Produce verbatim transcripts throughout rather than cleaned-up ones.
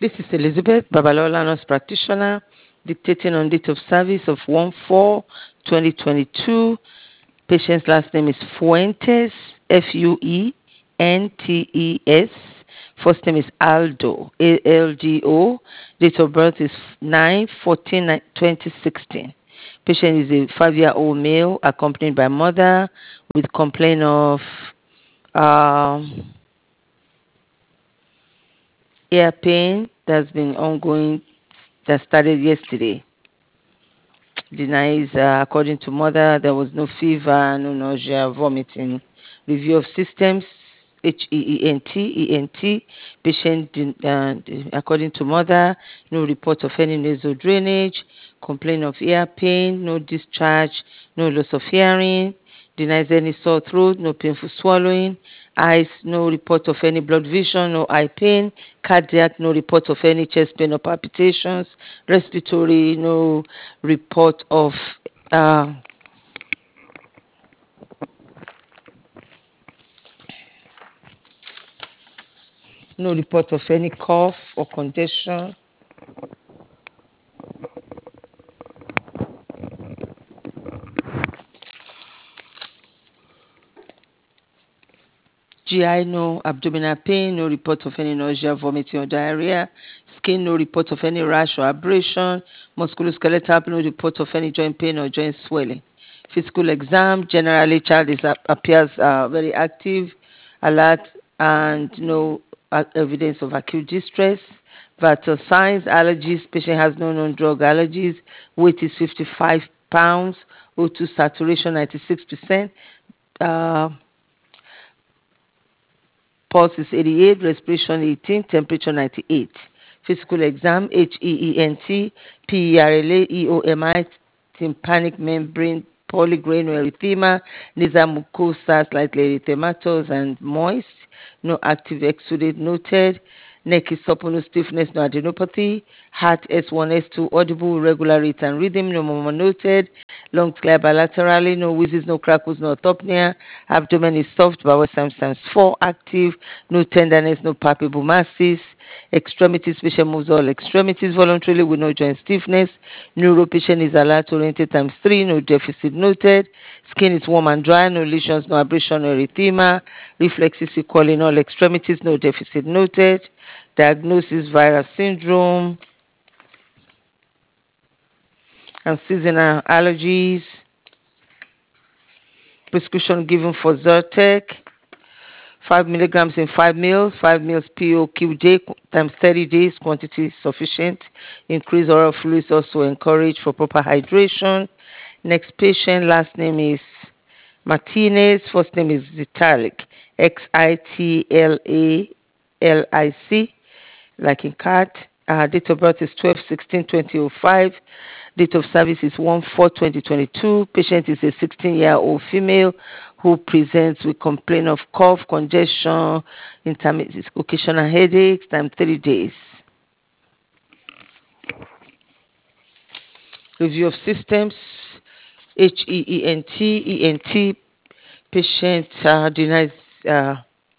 This is Elizabeth Babalola, nurse practitioner, dictating on date of service of one four twenty twenty-two. Patient's last name is Fuentes, F U E N T E S. First name is Aldo, A L D O. Date of birth is nine fourteen twenty sixteen. Patient is a five-year-old male accompanied by mother with complaint of um, ear pain that's been ongoing that started yesterday. Denies, uh, according to mother, there was no fever, no nausea, vomiting. Review of systems, H E E N T, E N T. Patient, uh, according to mother, no report of any nasal drainage, complaint of ear pain, no discharge, no loss of hearing, denies any sore throat, no painful swallowing, eyes, no report of any blood vision, no eye pain, cardiac, no report of any chest pain or palpitations, respiratory, no report of uh, no report of any cough or congestion. G I, no abdominal pain, no report of any nausea, vomiting, or diarrhea. Skin, no report of any rash or abrasion. Musculoskeletal, no report of any joint pain or joint swelling. Physical exam, generally, child is, appears uh, very active, alert, and no uh, evidence of acute distress. Vital signs, allergies, patient has no known drug allergies. Weight is fifty-five pounds. O two saturation ninety-six percent. Uh, Pulse is eighty-eight, respiration eighteen, temperature ninety-eight. Physical exam, H E E N T, P E R L A, E O M I, tympanic membrane polygranular erythema, nasal mucosa slightly erythematous and moist, no active exudate noted, neck is supple, no stiffness, no adenopathy, heart S one, S two, audible, regular rate and rhythm, no murmur noted, lungs clear bilaterally, no wheezes, no crackles, no orthopnea, abdomen is soft, bowel times times four, active, no tenderness, no palpable masses, extremities, patient moves all extremities voluntarily with no joint stiffness, neuro patient is alert oriented times three, no deficit noted, skin is warm and dry, no lesions, no abrasion, no erythema, reflexes equal in all extremities, no deficit noted, diagnosis viral syndrome and seasonal allergies, prescription given for Zyrtec, five milligrams in five meals, five meals P O Q day times thirty days, quantity sufficient. Increase oral fluids also encouraged for proper hydration. Next patient, last name is Martinez, first name is Zitalik, X I T L A L I C, like in cat. Uh, date of birth is twelve sixteen twenty oh five. Date of service is one four twenty twenty-two. Patient is a sixteen-year-old female who presents with complaint of cough, congestion, intermittent occasional headaches, time three days. Review of systems, H E E N T, E N T. Patient uh, denies uh,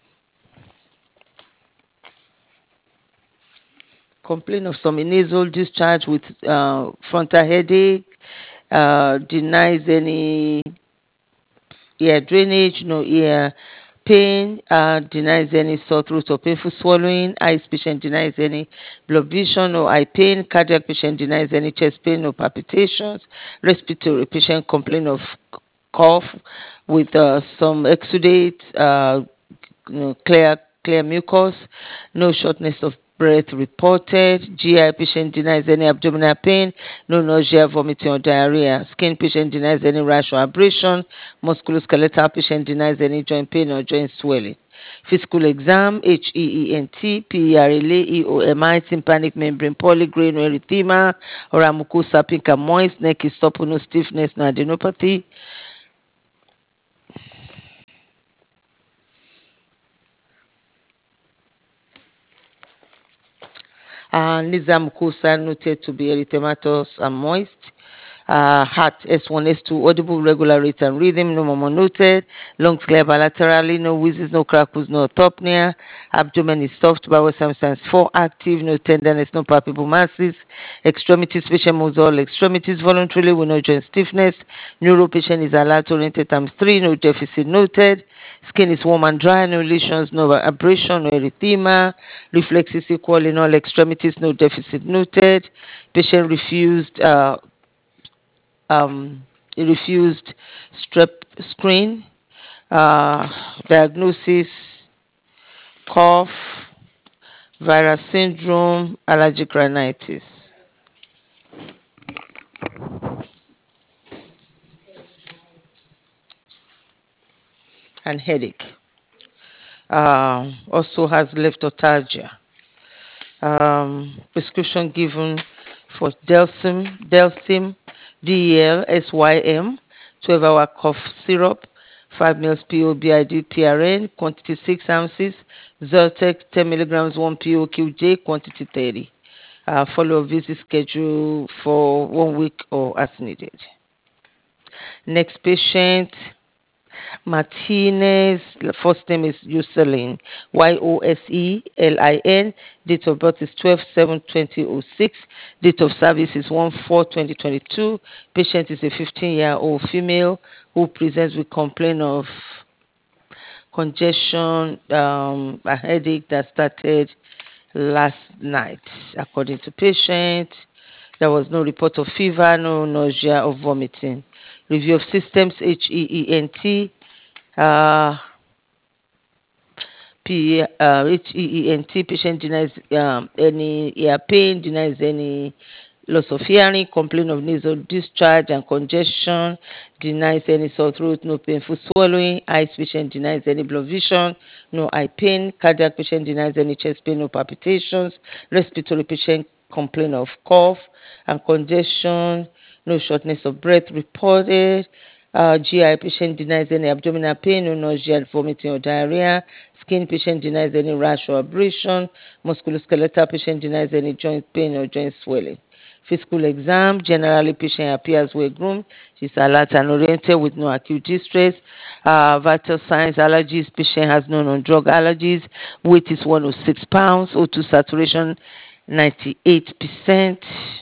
complaint of some nasal discharge with uh, frontal headache, uh, denies any ear drainage, no ear pain, uh, denies any sore throat or painful swallowing, eyes patient denies any blood vision or eye pain, cardiac patient denies any chest pain or palpitations, respiratory patient complain of cough with uh, some exudate, uh, you know, clear clear mucus, no shortness of breath reported, G I patient denies any abdominal pain, no nausea, vomiting or diarrhea, skin patient denies any rash or abrasion, musculoskeletal patient denies any joint pain or joint swelling. Physical exam, H E E N T, P E R L A, E O M I, tympanic membrane polygranular erythema, oral mucosa pink and moist, neck is supple, no stiffness, no adenopathy, uh, nasal mucosa noted to be erythematous and moist. Uh, heart S one, S two, audible, regular rate and rhythm, no murmur noted. Lungs clear bilaterally, no wheezes, no crackles, no orthopnea. Abdomen is soft, bowel substance four active, no tenderness, no palpable masses. Extremities, patient moves all extremities voluntarily with no joint stiffness. Neuro patient is alert oriented times three, no deficit noted. Skin is warm and dry, no lesions, no abrasion, no erythema. Reflexes equal in all extremities, no deficit noted. Patient refused uh, um, refused strep screen. Uh, diagnosis: cough, viral syndrome, allergic rhinitis, and headache. Uh, also has levodopa. Um, prescription given for Delsim, Delsim, D E L S Y M, twelve hour cough syrup, five mils P O B I D P R N, quantity six ounces, Zyrtec ten milligrams one P O Q J, quantity thirty. Uh, follow a visit schedule for one week or as needed. Next patient, Martinez, first name is Yoselin, Y O S E L I N. Date of birth is twelve seven twenty oh six. Date of service is one four twenty twenty-two. Patient is a fifteen year old female who presents with complaint of congestion, um, a headache that started last night. According to patient, there was no report of fever, no nausea or vomiting. Review of systems, H E E N T, uh, P, uh, H E E N T, patient denies um, any ear pain, denies any loss of hearing, complaint of nasal discharge and congestion, denies any sore throat, no painful swallowing. Eyes patient denies any blood vision, no eye pain. Cardiac patient denies any chest pain, no palpitations. Respiratory patient complain of cough and congestion, no shortness of breath reported. Uh, G I patient denies any abdominal pain, no nausea, vomiting or diarrhea. Skin patient denies any rash or abrasion. Musculoskeletal patient denies any joint pain or joint swelling. Physical exam, generally patient appears well groomed. She's alert and oriented with no acute distress. Uh, vital signs, allergies, patient has no non-drug allergies. Weight is one hundred six pounds. O two saturation ninety-eight percent.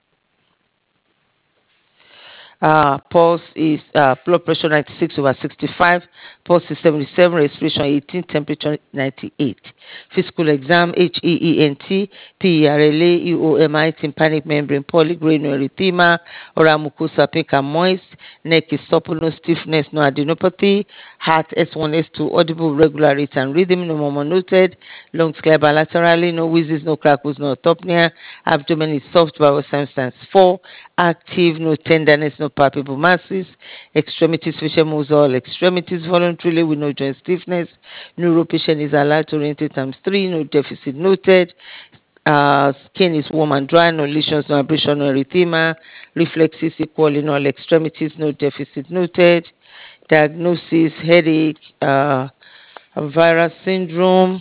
Uh, pulse is uh, blood pressure ninety-six over sixty-five, pulse is seventy-seven, respiration eighteen, temperature ninety-eight. Physical exam, H E E N T, P E R L A, E O M I, tympanic membrane, polygranular erythema, oral mucosa pink and moist, neck is supple, no stiffness, no adenopathy, heart S one, S two, audible, regular rate and rhythm, no murmur noted, lungs clear bilaterally, no wheezes, no crackles, no orthopnea, abdomen is soft, bowel substance four, active, no tenderness, no palpable masses, extremities, facial moves all extremities voluntarily with no joint stiffness, neuro patient is alert oriented times three, no deficit noted, uh, skin is warm and dry, no lesions, no abrasion, no erythema, reflexes equal in all extremities, no deficit noted, diagnosis, headache, uh, viral syndrome,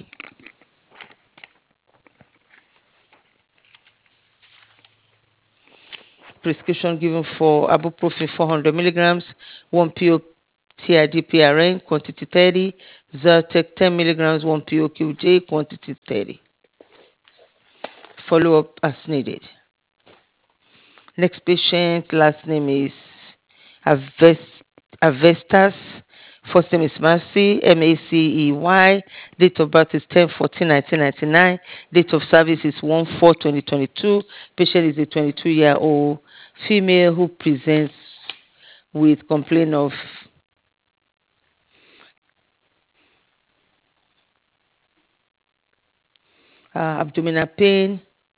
prescription given for ibuprofen four hundred milligrams, one P O T I D P R N, quantity thirty, Zyrtec ten milligrams, one P O Q J, quantity thirty. Follow up as needed. Next patient, last name is Avest, Avestas. First name is Mercy, M A C E Y. Date of birth is ten fourteen nineteen ninety-nine. Date of service is one four twenty twenty-two. Patient is a twenty-two year old female who presents with complaint of uh, abdominal pain,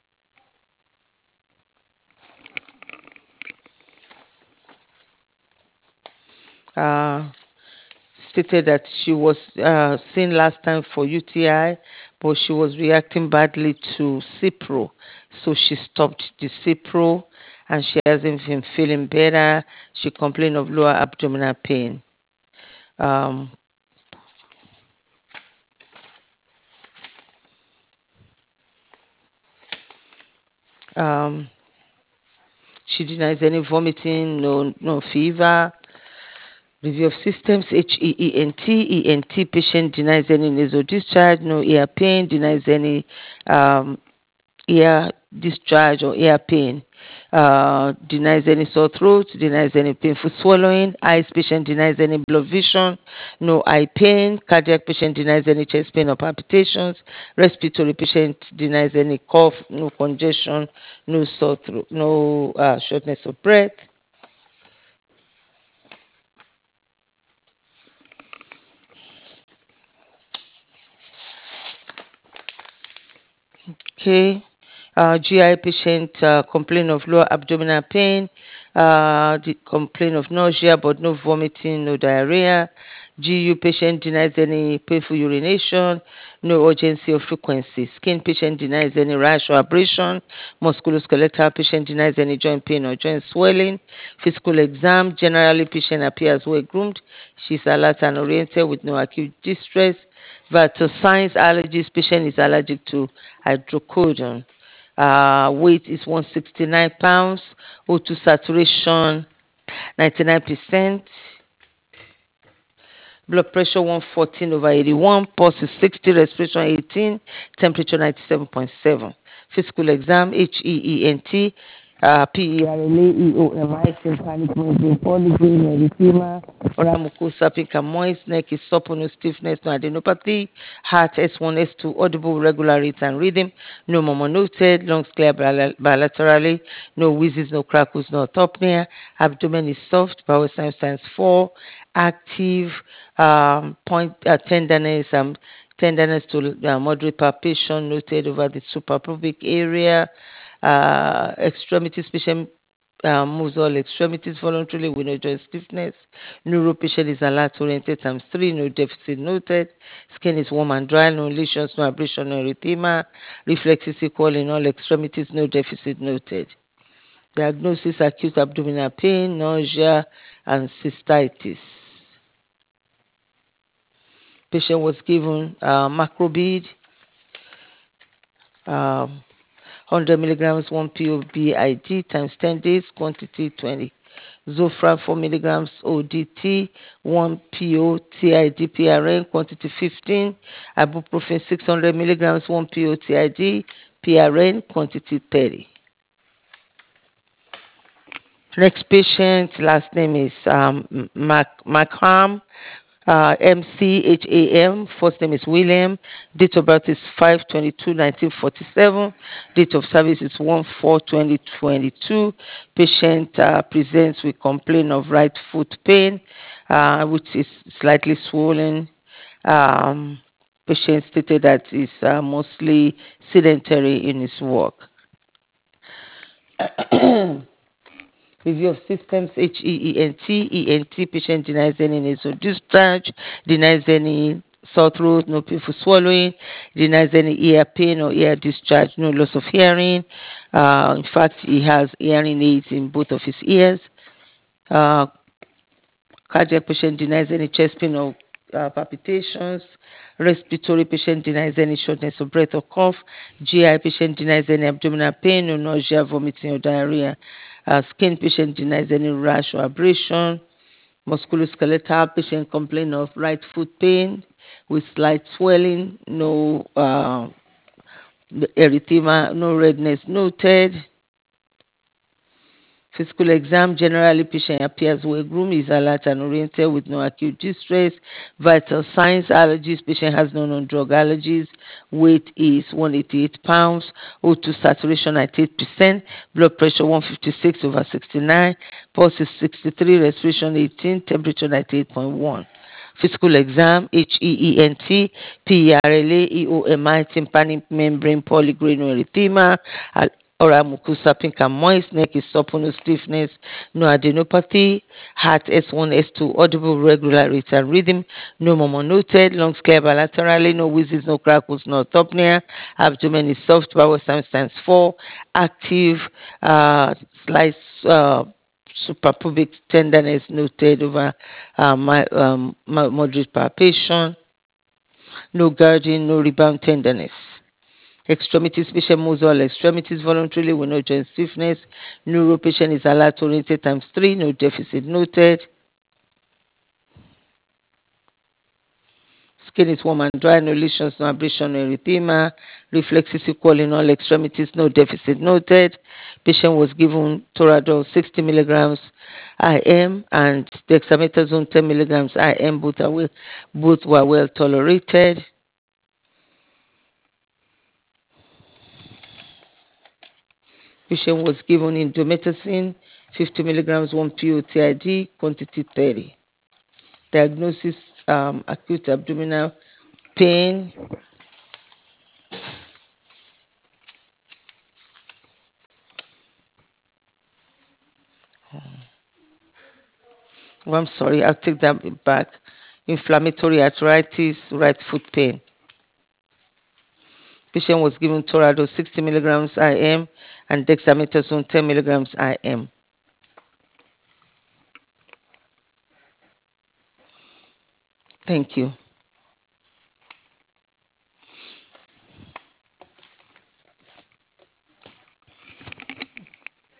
uh, stated that she was uh, seen last time for U T I, but she was reacting badly to Cipro. So she stopped the Cipro and she hasn't been feeling better. She complained of lower abdominal pain. Um, um, She denies any vomiting, no no fever. Review of systems, H E E N T, E N T patient denies any nasal discharge, no ear pain, denies any um, ear discharge or ear pain, uh, denies any sore throat, denies any painful swallowing. Eyes patient denies any blood vision, no eye pain. Cardiac patient denies any chest pain or palpitations. Respiratory patient denies any cough, no congestion, no sore throat, no uh, shortness of breath. Okay. Uh, G I patient uh, complain of lower abdominal pain, uh, the complain of nausea but no vomiting, no diarrhea. G U patient denies any painful urination, no urgency or frequency. Skin patient denies any rash or abrasion. Musculoskeletal patient denies any joint pain or joint swelling. Physical exam, generally patient appears well groomed. She's alert and oriented with no acute distress. Vital signs, allergies, patient is allergic to hydrocodone. Uh, weight is one hundred sixty-nine pounds. O two saturation ninety-nine percent. Blood pressure one fourteen over eighty-one. Pulse is sixty. Respiration eighteen. Temperature ninety-seven point seven. Physical exam H E E N T. Uh, P E R L A E O M I, tympanic membrane polygreen, erythema, oral mucosa, pink and moist, neck is supple, no stiffness, no adenopathy, heart S one, S two, audible, regular rate and rhythm, no murmur noted, lungs clear bilaterally, no wheezes, no crackles, no apnea, abdomen is soft, bowel signs times four, active, um, point uh, tenderness, um, tenderness to uh, moderate palpation noted over the suprapubic area, uh, extremities patient uh, moves all extremities voluntarily with no joint stiffness. Neuro patient is alert oriented times three, no deficit noted. Skin is warm and dry, no lesions, no abrasion, no erythema. Reflexes equal in all extremities, no deficit noted. Diagnosis acute abdominal pain, nausea, and cystitis. Patient was given uh, macrobid, um, one hundred milligrams, one P O B I D times ten days, quantity twenty. Zofran four milligrams O D T, one P O T I D P R N, quantity fifteen. Ibuprofen six hundred milligrams, one P O T I D P R N, quantity thirty. Next patient, last name is um, Mac- Mackham, uh, M C H A M, first name is William, date of birth is five twenty-two nineteen forty-seven, date of service is one four twenty twenty-two. Patient uh, presents with complaint of right foot pain, uh, which is slightly swollen. Um, patient stated that he's uh, mostly sedentary in his work. Review of systems, H E E N T, E N T, patient denies any nasal discharge, denies any sore throat, no painful swallowing, denies any ear pain or ear discharge, no loss of hearing. Uh, in fact, he has hearing aids in both of his ears. Uh, Cardiac patient denies any chest pain or uh, palpitations. Respiratory patient denies any shortness of breath or cough. G I patient denies any abdominal pain or nausea, vomiting or diarrhea. Uh, skin patient denies any rash or abrasion. Musculoskeletal patient complain of right foot pain with slight swelling, no uh, erythema, no redness noted. Physical exam, generally patient appears well groomed, is alert and oriented with no acute distress. Vital signs, allergies, patient has no known drug allergies. Weight is one hundred eighty-eight pounds. O two saturation ninety-eight percent. Blood pressure one fifty-six over sixty-nine. Pulse is sixty-three, respiration eighteen, temperature ninety-eight point one. Physical exam, H E E N T, P E R L A E O M I, tympanic membrane polygrade erythema, oral mucosa pink and moist, neck is supple, no stiffness, no adenopathy, heart S one, S two, audible regular rate and rhythm, no murmur noted, lungs clear bilaterally, no wheezes, no crackles, no apnea, abdomen is soft, bowel signs times four, active, uh, slight uh, suprapubic tenderness noted over uh, my, um, moderate palpation, no guarding, no rebound tenderness. Extremities patient moves all extremities voluntarily with no joint stiffness. Neuro patient is allowed to orientate times three, no deficit noted. Skin is warm and dry, no lesions, no abrasion, no erythema. Reflexes equal in all extremities, no deficit noted. Patient was given Toradol sixty milligrams I M and dexamethasone ten milligrams I M. Both, are well, both were well tolerated. Patient was given indomethacin fifty milligrams one P O T I D, quantity thirty. Diagnosis um, acute abdominal pain. Oh, I'm sorry, I'll take that back. Inflammatory arthritis, right foot pain. Patient was given Toradol sixty milligrams I M and dexamethasone ten milligrams I M. Thank you.